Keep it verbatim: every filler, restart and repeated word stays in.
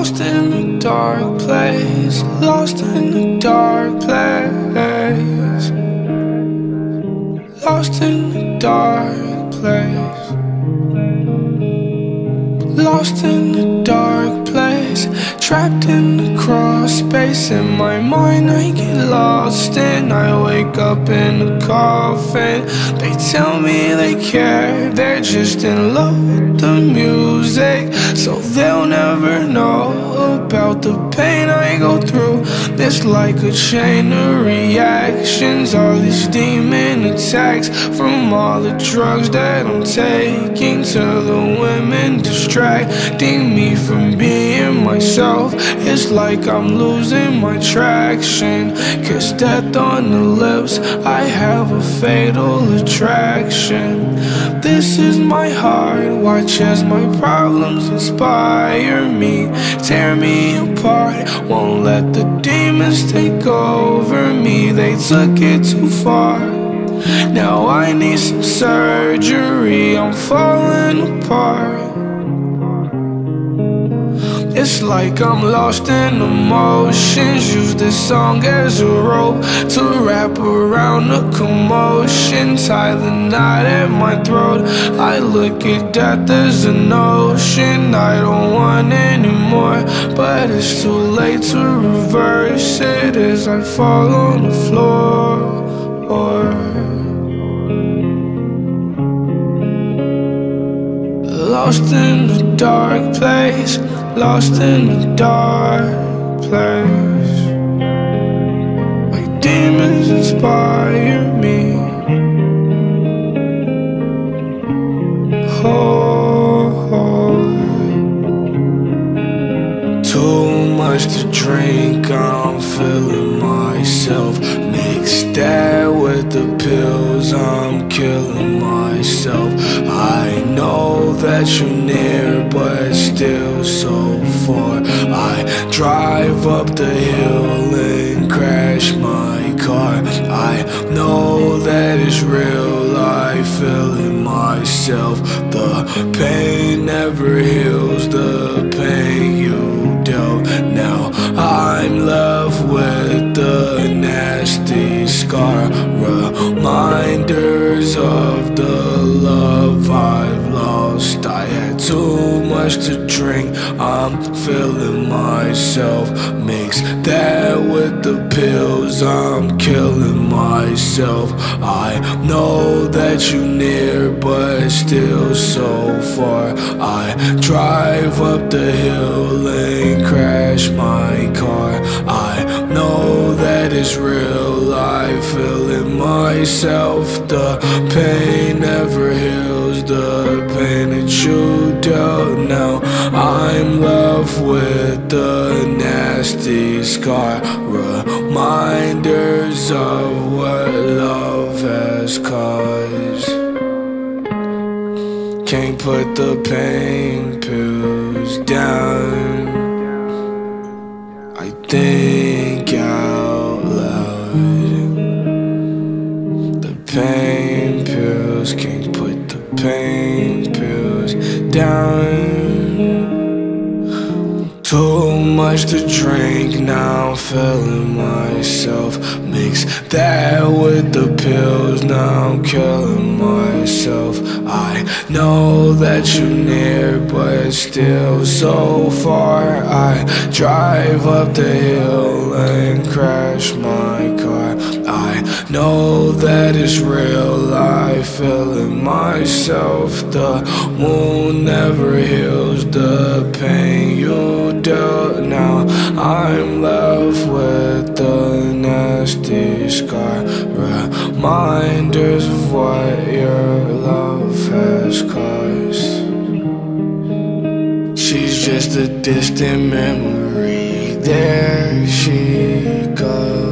Lost in a dark place, lost in a dark place, lost in a dark place, lost in a dark place, trapped in the cross space. In my mind I get lost and I wake up in a coffin. They tell me they care, they're just in love with the music, so they'll never know about the pain I go through. There's like a chain of reactions, all these demon attacks, from all the drugs that I'm taking to the women distracting me from being myself. It's like I'm losing my traction, cause death on the lips, I have a fatal attraction. This is my heart, watch as my problems inspire me, tear me apart, won't let the demons take over me. They took it too far, now I need some surgery, I'm falling apart. It's like I'm lost in emotions, use this song as a rope to wrap around the commotion, tie the knot at my throat. I look at death as an ocean, I don't want anymore, but it's too late to reverse it as I fall on the floor. Lost in a dark place, lost in a dark place, my demons inspire me. Oh, oh. Too much to drink, I'm feeling myself. Mix that with the pills, I'm killing myself. I know that you're near, but still so far. I drive up the hill and crash my car. I know that it's real, I feel it myself. The pain never heals, the pain you dealt. Now I'm left with the nasty scar, reminders of the love I've lost. I had too much to drink, I'm feeling myself. Mix that with the pills, I'm killing myself. I know that you're near, but still so far. I drive up the hill and crash my car. I know that it's real, I feel it myself. The pain never heals, the pain that you dealt. Now I'm left with the nasty scar, reminders of what love has caused. Can't put the pain pills down, I think out loud. The pain pills can't put the pain pills down. Too much to drink, now I'm feeling myself. Mix that with the pills, now I'm killing myself. I know that you're near, but still so far. I drive up the hill and crash my car. I know that it's real, I feel it myself. The wound never heals, the pain you dealt. Now I'm left with the nasty scar, reminders of what your love has caused. She's just a distant memory, there she goes.